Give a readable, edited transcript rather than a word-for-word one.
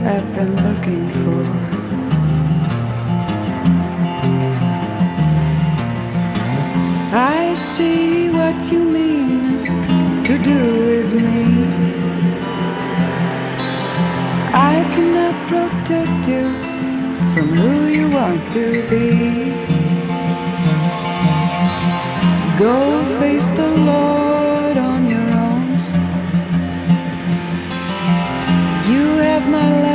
I've been looking for. I see what you mean to do with me. I cannot protect you from who you want to be. Go face the Lord on your own. You have my life.